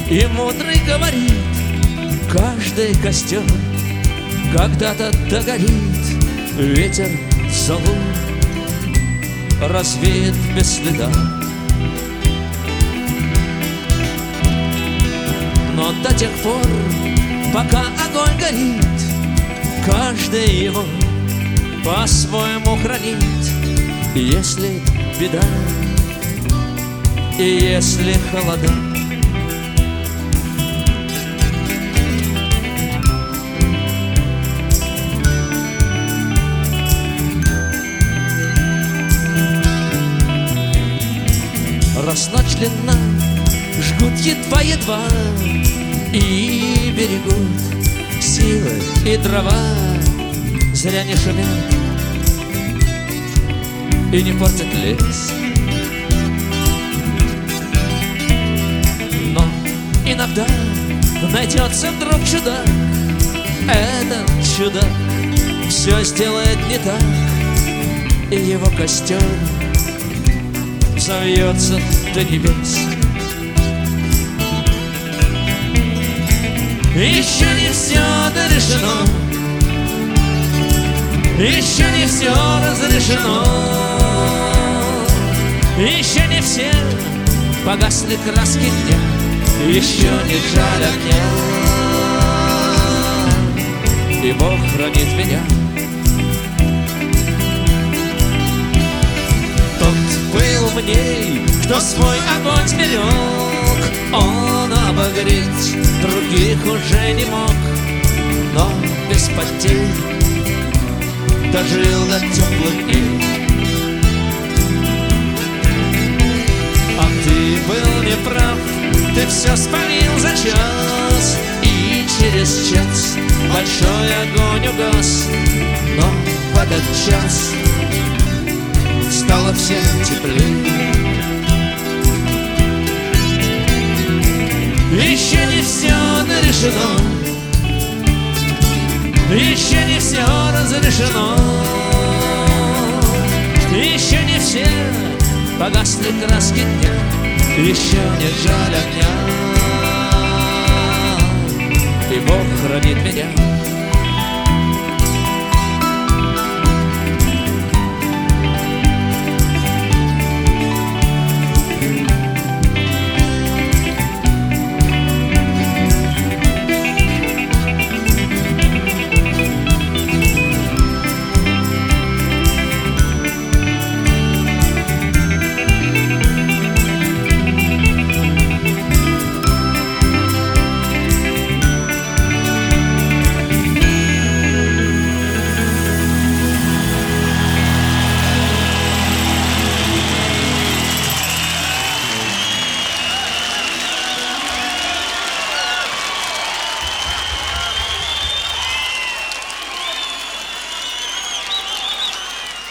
И мудрый говорит: каждый костер когда-то догорит. Ветер зову развеет без следа. Но до тех пор, пока огонь горит, каждый его по-своему хранит. Если беда и если холода, раз ночь длинна, жгут едва-едва и берегут силы и дрова. Зря не шумят и не портят лес. Но иногда найдется вдруг чудак. Этот чудак все сделает не так, и его костер взовьется до небес. Еще не все дорешено, еще не все разрешено, еще не все погасли краски дня, еще не жаль огня, и Бог хранит меня. Тот был умней, кто свой огонь сберег, он обогреть других уже не мог, но без потерь дожил до теплых дней. А ты был неправ, ты все спалил за час, и через час большой огонь угас. Но в этот час стало всем теплее. Еще не все дорешено, еще не все разрешено, еще не все погасли краски дня, еще не жаль огня, и Бог хранит меня.